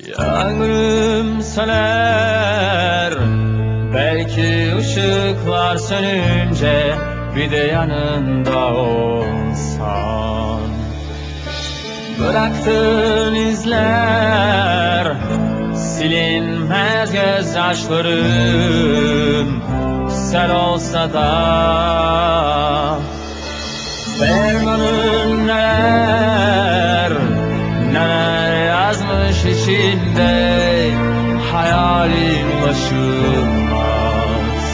Yağmurum söner, belki ışıklar sönünce bir de yanında olsan. Bıraktığın izler silinmez, gözyaşlarım sel olsa da. Fermanın neler yazmış içinde, hayalin ulaşılmaz.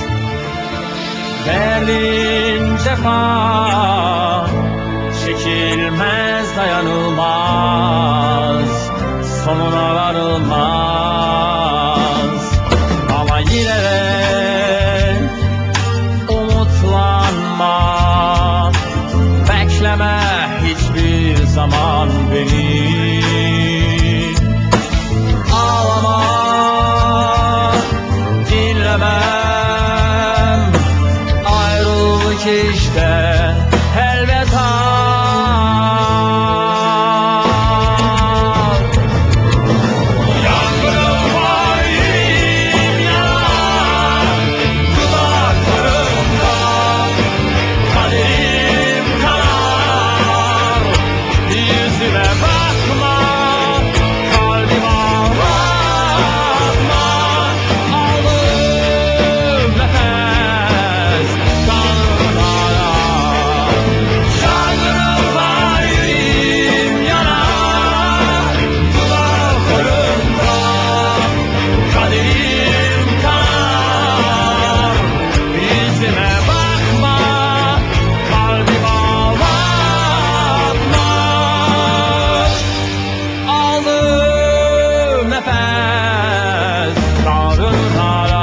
Verdiğin cefa çekilmez, dayanılmaz, sonuna varılmaz. Ama yine de umutlanma, bekleme hiçbir zaman beni. Ağlama, dinlemem, ayrılık işte elveda. Yangınım var, yüreğim yanar, dudaklarımda kaderim kanar. Yüzüme bakma, kalbim ağlatma, aldığım nefes kanına. Yangınım var, yüreğim yanar, dudaklarımda kaderim kanar. Yüzüme bakma, kalbim ağlatma, aldığım nefes kanına.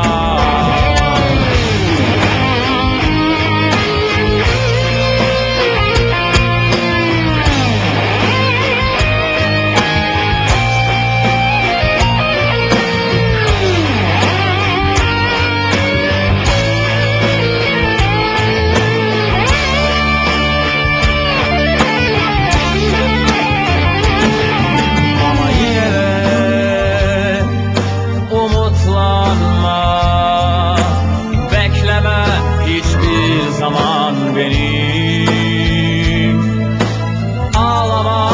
Ama yine de umutlanma, bekleme hiçbir zaman beni. Ağlama,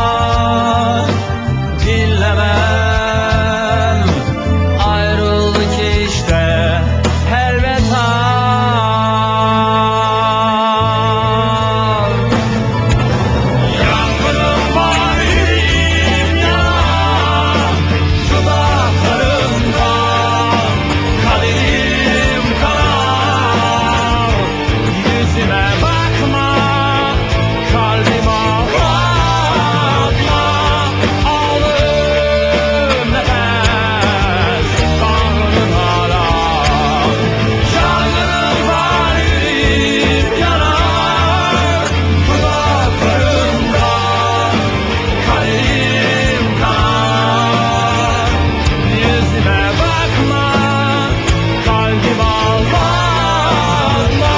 dinlemem, ayrıldık işte elveda. Yangınım var, yüreğim yanar, dudaklarımda kaderim kanar. Yüzüme bakma, kalbim ağlatma, aldığım nefes kanına. Yangınım var, yüreğim yanar, dudaklarımda kaderim kanar. Yüzüme bakma, kalbim ağlatma,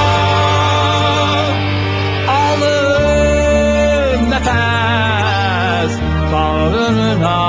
aldığım nefes kanına.